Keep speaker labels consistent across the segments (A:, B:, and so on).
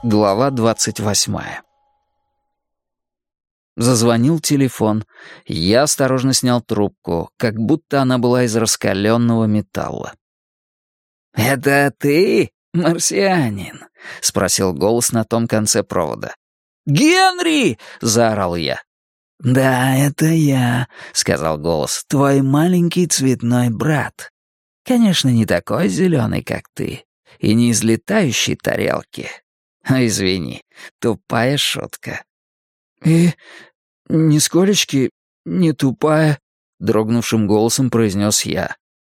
A: Глава 28. Зазвонил телефон. Я осторожно снял трубку, как будто она была из раскаленного металла. «Это ты, марсианин?» — спросил голос на том конце провода. «Генри!» — заорал я. «Да, это я», — сказал голос, — «твой маленький цветной брат. Конечно, не такой зеленый, как ты, и не из летающей тарелки. Извини, тупая шутка». «И нисколечки не тупая», — дрогнувшим голосом произнес я.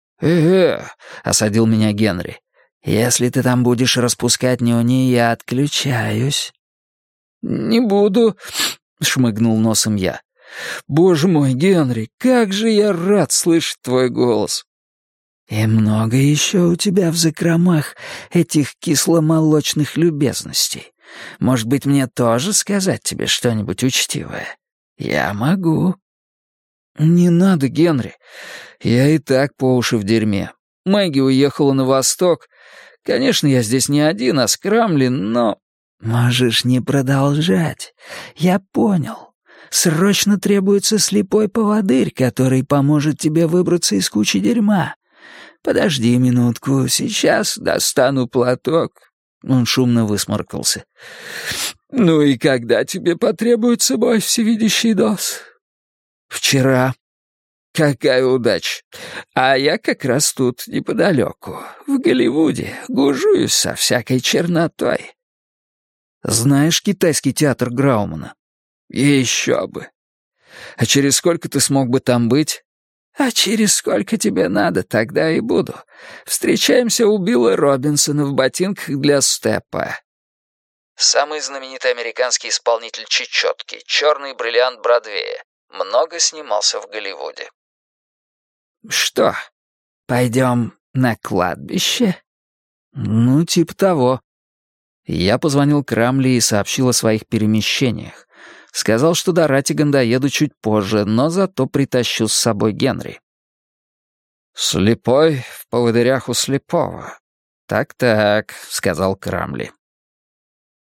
A: Осадил меня Генри. «Если ты там будешь распускать нюни, я отключаюсь». «Не буду», — шмыгнул носом я. «Боже мой, Генри, как же я рад слышать твой голос!» «И много еще у тебя в закромах этих кисломолочных любезностей. Может быть, мне тоже сказать тебе что-нибудь учтивое? Я могу». «Не надо, Генри. Я и так по уши в дерьме. Мэгги уехала на восток. Конечно, я здесь не один, а с Крамлин, но...» «Можешь не продолжать. Я понял. Срочно требуется слепой поводырь, который поможет тебе выбраться из кучи дерьма. Подожди минутку, сейчас достану платок». Он шумно высморкался. «Ну и когда тебе потребуется мой всевидящий нос?» «Вчера». «Какая удача! А я как раз тут неподалеку, в Голливуде, гужуюсь со всякой чернотой». «Знаешь китайский театр Граумана?» «Еще бы». «А через сколько ты смог бы там быть?» «А через сколько тебе надо, тогда и буду. Встречаемся у Билла Робинсона в ботинках для степа». Самый знаменитый американский исполнитель чечетки, черный бриллиант Бродвея. Много снимался в Голливуде. «Что, пойдем на кладбище?» «Ну, типа того». Я позвонил Крамли и сообщил о своих перемещениях. Сказал, что до Ратиган доеду чуть позже, но зато притащу с собой Генри. «Слепой в поводырях у слепого». «Так-так», — сказал Крамли.